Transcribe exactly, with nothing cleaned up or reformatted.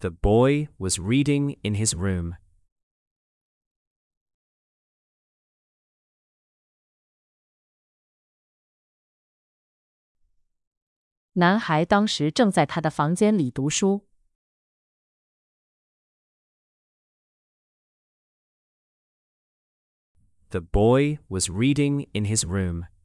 The boy was reading in his room. 男孩当时正在他的房间里读书。 The boy was reading in his room.